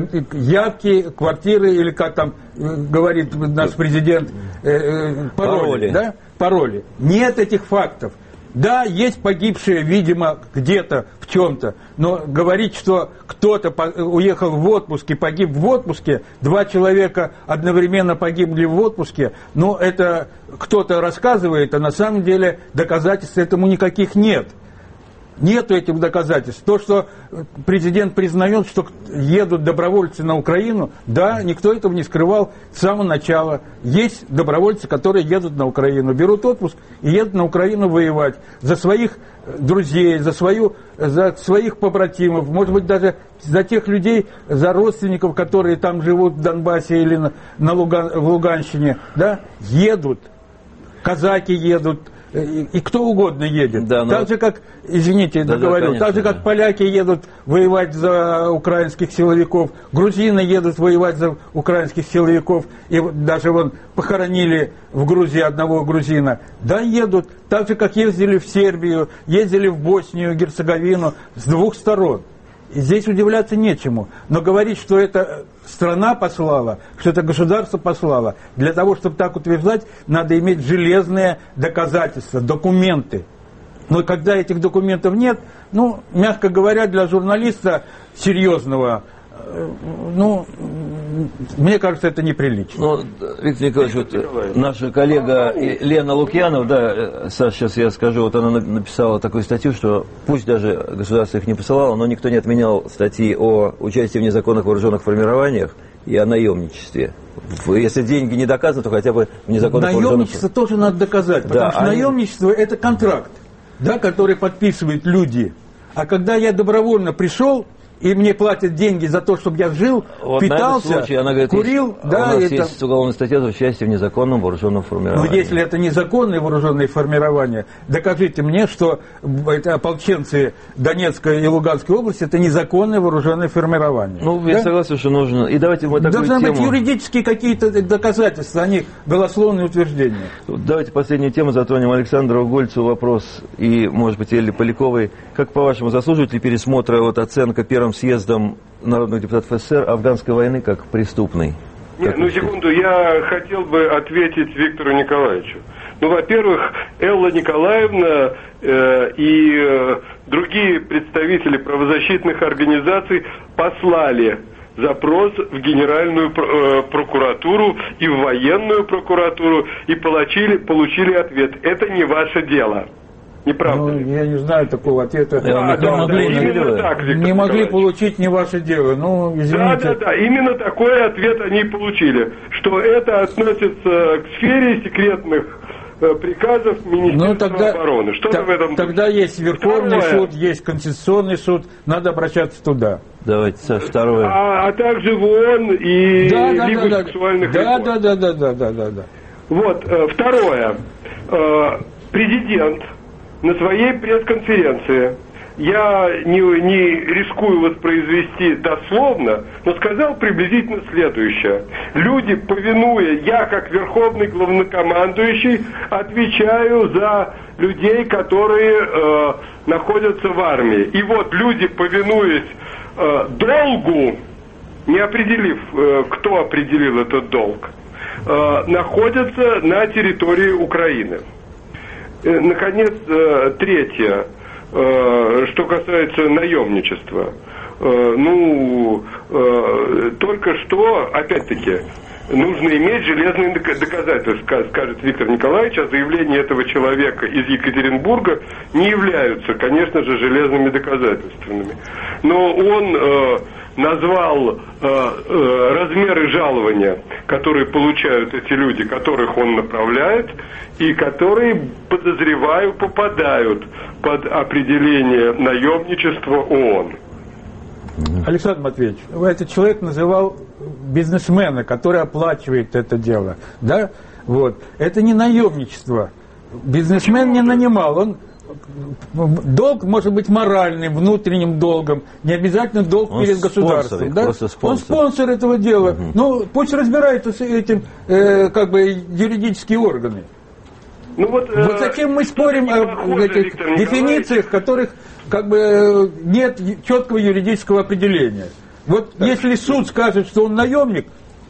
явки, квартиры, или как там говорит наш президент, э, э, пароли, пароли. Да? Пароли. Нет этих фактов. Да, есть погибшие, видимо, где-то, в чем-то, но говорить, что кто-то уехал в отпуск и погиб в отпуске, два человека одновременно погибли в отпуске, но это кто-то рассказывает, а на самом деле доказательств этому никаких нет. Нету этих доказательств. То, что президент признает, что едут добровольцы на Украину, да, никто этого не скрывал с самого начала. Есть добровольцы, которые едут на Украину, берут отпуск и едут на Украину воевать за своих друзей, за, свою, за своих побратимов, может быть, даже за тех людей, за родственников, которые там живут в Донбассе или на, на Луган, в Луганщине, да, едут. Казаки едут. И, и кто угодно едет. Да, так же, как, извините, да, договорю, да, конечно, так же, как да. поляки едут воевать за украинских силовиков, грузины едут воевать за украинских силовиков, и даже вон похоронили в Грузии одного грузина. Да, едут, так же, как ездили в Сербию, ездили в Боснию, Герцеговину, с двух сторон. И здесь удивляться нечему. Но говорить, что это страна послала, что это государство послало, для того, чтобы так утверждать, надо иметь железные доказательства, документы. Но когда этих документов нет, ну, мягко говоря, для журналиста серьезного, ну, мне кажется, это неприлично. Ну, Виктор Николаевич, вот наша коллега Лена Лукьянов, да, Саша, сейчас я скажу, вот она написала такую статью, что пусть даже государство их не посылало, но никто не отменял статьи о участии в незаконных вооруженных формированиях и о наемничестве. Если деньги не доказаны, то хотя бы в незаконных вооруженных... Наемничество тоже надо доказать, потому да, что они... наемничество – это контракт, да, который подписывают люди. А когда я добровольно пришел, и мне платят деньги за то, чтобы я жил, вот питался, случае, она говорит, курил. Есть, да, у нас это... есть уголовная статья за участие в незаконном вооруженном формировании. Но если это незаконное вооруженное формирование, докажите мне, что это ополченцы Донецкой и Луганской области, это незаконное вооруженное формирование. Ну, я да? согласен, что нужно. И давайте мы такую Должны тему... быть юридические какие-то доказательства, а не голословные утверждения. Давайте последнюю тему затронем. Александру Гольцу вопрос, и, может быть, Элле Поляковой. Как, по-вашему, заслуживает ли пересмотра вот, оценка первым съездом народных депутатов СССР афганской войны как преступной? Нет, ну секунду, я хотел бы ответить Виктору Николаевичу. Ну, во-первых, Элла Николаевна э, и э, другие представители правозащитных организаций послали запрос в Генеральную э, прокуратуру и в военную прокуратуру и получили, получили ответ. Это не ваше дело. Не правда. Ну, я не знаю такого ответа. Да, да, могли, да, именно так, Виктор не могли получить не ваше дело. Ну, извините. Да, да, да. Именно такой ответ они получили, что это относится к сфере секретных э, приказов Министерства ну, тогда, обороны. Что та, в этом? Тогда есть Верховный второе. суд, есть Конституционный суд, надо обращаться туда. Давайте, Саша, второе. А, а также в ООН и да, да, Лигу да, сексуальных да, реформ. да, да, да, да, да, да, да. Вот, э, второе. Э, президент на своей пресс-конференции я не, не рискую воспроизвести дословно, но сказал приблизительно следующее. Люди, повинуя, я как верховный главнокомандующий отвечаю за людей, которые э, находятся в армии. И вот люди, повинуясь э, долгу, не определив, э, кто определил этот долг, э, находятся на территории Украины. Э, наконец, э, третье. Что касается наемничества, ну, только что, опять-таки, нужно иметь железные доказательства, скажет Виктор Николаевич, а заявления этого человека из Екатеринбурга не являются, конечно же, железными доказательствами. Но он назвал размеры жалования, которые получают эти люди, которых он направляет, и которые, подозреваю, попадают под определение наемничества ООН. Александр Матвеевич, этот человек называл бизнесмена, который оплачивает это дело. Да? Вот. Это не наемничество. Бизнесмен не нанимал. Он долг может быть моральным, внутренним долгом, не обязательно долг он перед государством. Да? Спонсор. Он спонсор этого дела. Угу. Ну, пусть разбираются с этим э, как бы юридические органы. Ну, вот, вот зачем мы спорим о похоже, этих дефинициях, которых как бы нет четкого юридического определения. Вот так, если суд скажет, что он наемник,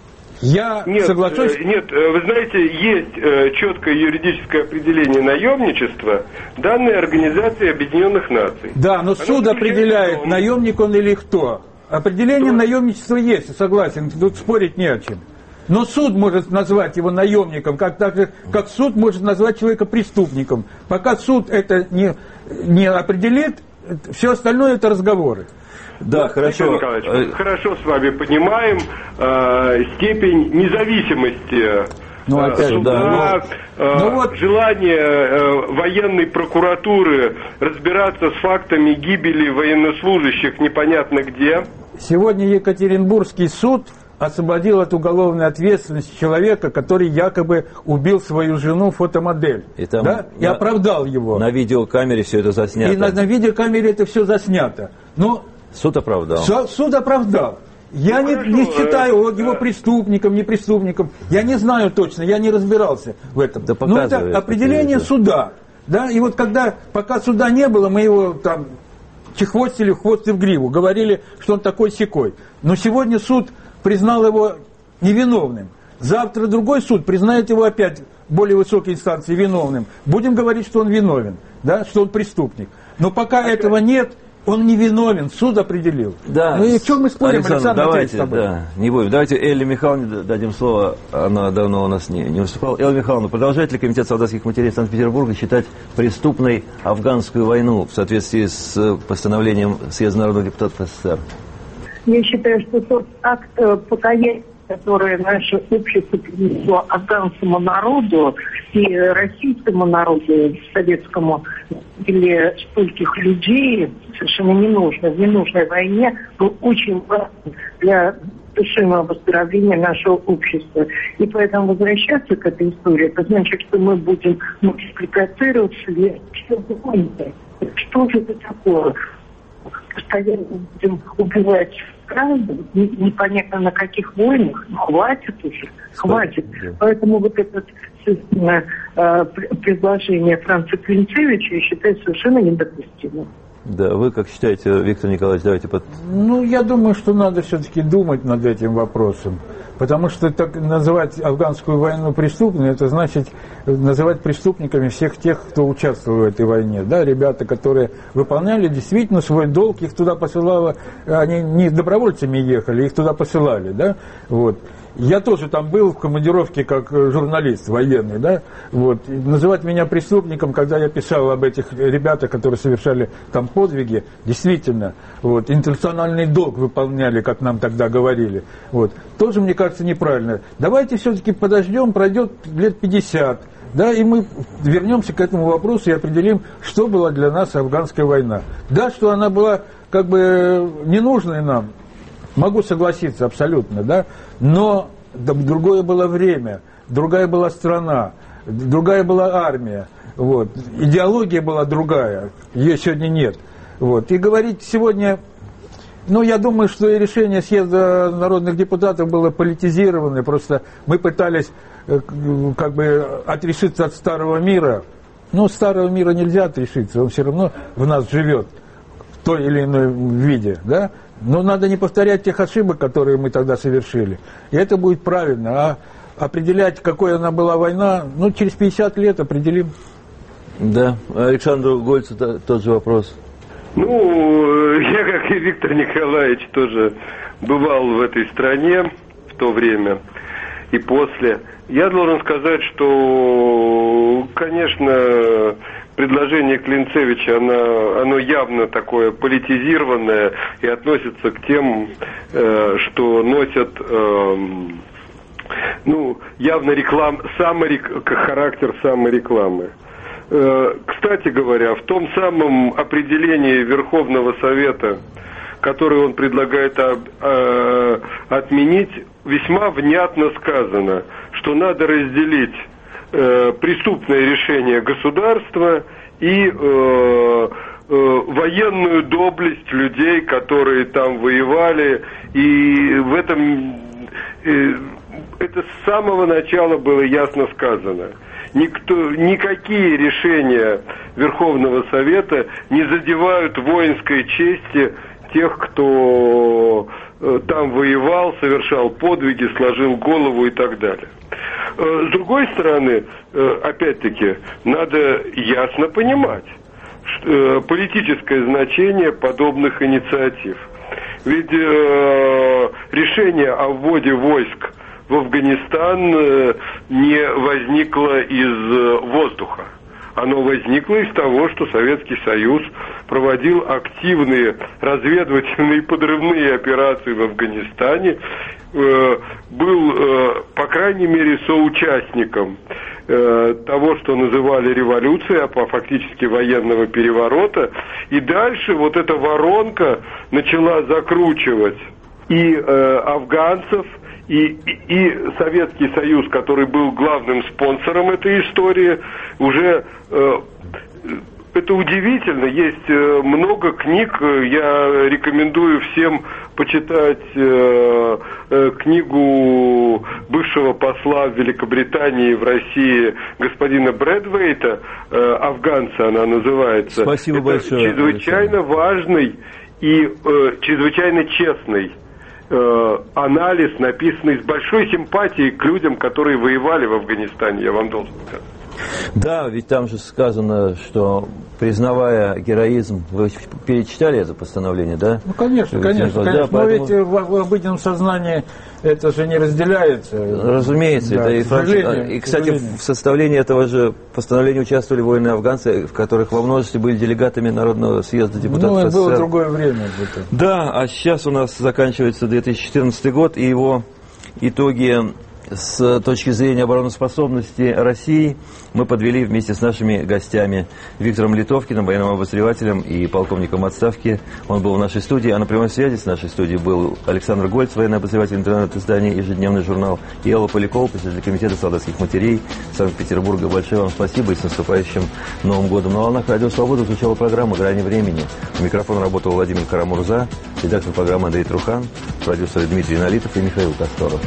я нет, соглашусь. Нет, вы знаете, есть четкое юридическое определение наемничества данной Организации Объединенных Наций. Да, но суд Оно определяет, наемник он или кто. Определение кто? Наемничества есть, согласен, тут спорить не о чем. Но суд может назвать его наемником, как, так же, как суд может назвать человека преступником. Пока суд это не, не определит, все остальное это разговоры. Да, вот, хорошо. Мы хорошо с вами понимаем э, степень независимости ну, опять, суда, да, э, ну, вот... желание э, военной прокуратуры разбираться с фактами гибели военнослужащих непонятно где. Сегодня Екатеринбургский суд освободил от уголовной ответственности человека, который якобы убил свою жену, фотомодель. И, там да? И на, оправдал его. На видеокамере все это заснято. И на, на видеокамере это все заснято. Но суд оправдал. Суд, суд оправдал. Я ну, не, не считаю его преступником, не преступником. Я не знаю точно, я не разбирался в этом. Да но это определение это. Суда. Да? И вот когда, пока суда не было, мы его там чехвостили в хвост и в гриву. Говорили, что он такой-сякой. Но сегодня суд признал его невиновным. Завтра другой суд признает его опять более высокой инстанции виновным. Будем говорить, что он виновен, да, что он преступник. Но пока опять. Этого нет, он не виновен, суд определил. Да. Ну и в чем мы спорим, Александр, Александр давайте, с тобой? Да, не будем. Давайте Элле Михайловне дадим слово, она давно у нас не, не выступала. Элла Михайловна, продолжает ли Комитет солдатских матерей Санкт-Петербурга считать преступной афганскую войну в соответствии с постановлением Съезда народных депутатов СССР? Я считаю, что тот акт э, покаяния, который наше общество принесло афганскому народу и российскому народу, советскому, или стольких людей, совершенно ненужной, в ненужной войне, был очень важен для душевного выздоровления нашего общества. И поэтому возвращаться к этой истории, это значит, что мы будем мультипликацироваться, что же это такое? Постоянно будем убивать граждан, непонятно на каких войнах, ну, хватит уже, хватит. Да. Поэтому вот это э, предложение Франца Клинцевича я считаю совершенно недопустимым. Да, вы как считаете, Виктор Николаевич, давайте под... Ну, я думаю, что надо все-таки думать над этим вопросом. Потому что так называть афганскую войну преступной, это значит называть преступниками всех тех, кто участвовал в этой войне. Да, ребята, которые выполняли действительно свой долг, их туда посылало, они не добровольцами ехали, их туда посылали, да, вот. Я тоже там был в командировке как журналист военный, да, вот. И называть меня преступником, когда я писал об этих ребятах, которые совершали там подвиги, действительно, вот, интернациональный долг выполняли, как нам тогда говорили, вот, тоже, мне кажется, неправильно. Давайте все-таки подождем, пройдет лет пятьдесят, да, и мы вернемся к этому вопросу и определим, что была для нас афганская война. Да, что она была как бы ненужной нам, могу согласиться абсолютно, да, но да, другое было время, другая была страна, другая была армия, вот, идеология была другая, ее сегодня нет. Вот. И говорить сегодня... Ну, я думаю, что и решение съезда народных депутатов было политизированное. Просто мы пытались как бы отрешиться от старого мира. Но старого мира нельзя отрешиться, он все равно в нас живет в той или иной виде, да? Но надо не повторять тех ошибок, которые мы тогда совершили. И это будет правильно. А определять, какой она была война, ну, через пятьдесят лет определим. Да, Александру Гольцу тот же вопрос. Ну, я, как и Виктор Николаевич, тоже бывал в этой стране в то время и после. Я должен сказать, что, конечно, предложение Клинцевича, оно, оно явно такое политизированное и относится к тем, э, что носят, э, ну, явно реклам, саморек, характер саморекламы. Кстати говоря, в том самом определении Верховного Совета, которое он предлагает отменить, весьма внятно сказано, что надо разделить преступное решение государства и военную доблесть людей, которые там воевали, и в этом это с самого начала было ясно сказано. Никто, никакие решения Верховного Совета не задевают воинской чести тех, кто э, там воевал, совершал подвиги, сложил голову и так далее. Э, с другой стороны, э, опять-таки, надо ясно понимать что, э, политическое значение подобных инициатив. Ведь э, решение о вводе войск в Афганистан не возникло из воздуха. Оно возникло из того, что Советский Союз проводил активные разведывательные и подрывные операции в Афганистане, был, по крайней мере, соучастником того, что называли революцией, а фактически военного переворота. И дальше вот эта воронка начала закручивать и афганцев, И, и, и Советский Союз, который был главным спонсором этой истории, уже э, это удивительно. Есть э, много книг. Я рекомендую всем почитать э, э, книгу бывшего посла в Великобритании в России господина Брэдвейта, э, «Афганцы» она называется. Спасибо это большое. Чрезвычайно важный и э, чрезвычайно честный анализ, написанный с большой симпатией к людям, которые воевали в Афганистане, я вам должен сказать. Да, ведь там же сказано, что, признавая героизм, вы перечитали это постановление, да? Ну, конечно, конечно, да, конечно. Но поэтому... ведь в, в обыденном сознании это же не разделяется. Разумеется, да, это и, франц... и, кстати, в составлении этого же постановления участвовали военные-афганцы, в которых во множестве были делегатами Народного съезда депутатов Ну, это СССР. было другое время. Это. Да, а сейчас у нас заканчивается две тысячи четырнадцатый год, и его итоги с точки зрения обороноспособности России мы подвели вместе с нашими гостями Виктором Литовкиным, военным обозревателем и полковником отставки. Он был в нашей студии, а на прямой связи с нашей студией был Александр Гольц, военный обозреватель интернет-издания «Ежедневный журнал», и Элла Полякова, председатель комитета солдатских матерей Санкт-Петербурга. Большое вам спасибо и с наступающим Новым годом. На волнах Радио Свобода звучала программа «Грани времени». У микрофона работал Владимир Карамурза, редактор программы Андрей Трухан, продюсеры Дмитрий Налитов и Михаил Косторов.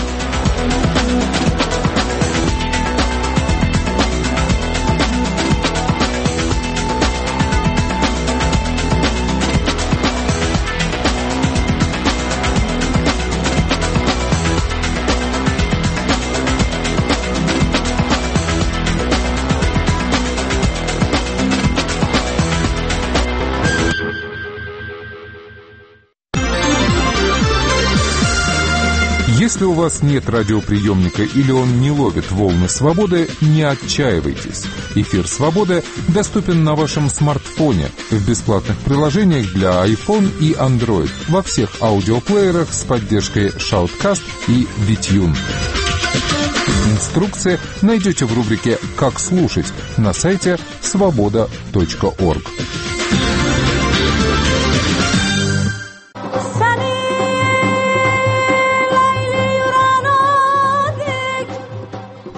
Если у вас нет радиоприемника или он не ловит волны свободы, не отчаивайтесь. Эфир «Свободы» доступен на вашем смартфоне в бесплатных приложениях для iPhone и Android во всех аудиоплеерах с поддержкой Shoutcast и Witune. Инструкции найдете в рубрике «Как слушать» на сайте свобода точка орг.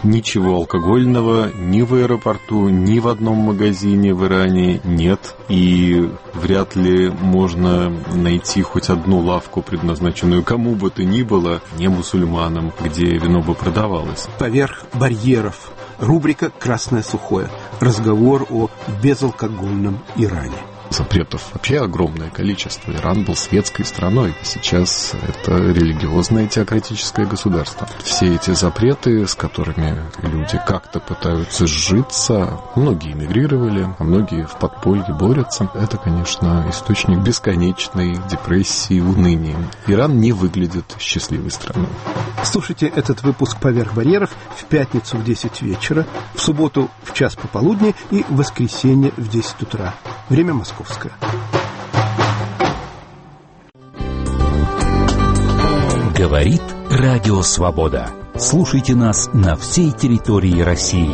Ничего алкогольного ни в аэропорту, ни в одном магазине в Иране нет. И вряд ли можно найти хоть одну лавку, предназначенную кому бы то ни было, не мусульманам, где вино бы продавалось. Поверх барьеров. Рубрика «Красное сухое». Разговор о безалкогольном Иране. Запретов вообще огромное количество. Иран был светской страной. Сейчас это религиозное теократическое государство. Все эти запреты, с которыми люди как-то пытаются сжиться, многие эмигрировали, а многие в подполье борются. Это, конечно, источник бесконечной депрессии, уныния. Иран не выглядит счастливой страной. Слушайте этот выпуск «Поверх барьеров» в пятницу в десять вечера, в субботу в час пополудни и в воскресенье в десять утра. Время московское. Говорит Радио Свобода. Слушайте нас на всей территории России.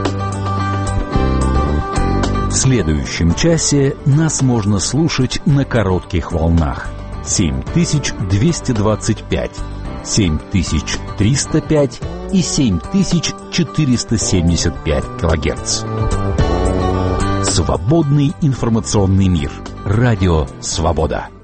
В следующем часе нас можно слушать на коротких волнах. семь тысяч двести двадцать пять, семь тысяч триста пять и семь тысяч четыреста семьдесят пять килогерц. Свободный информационный мир. Радио Свобода.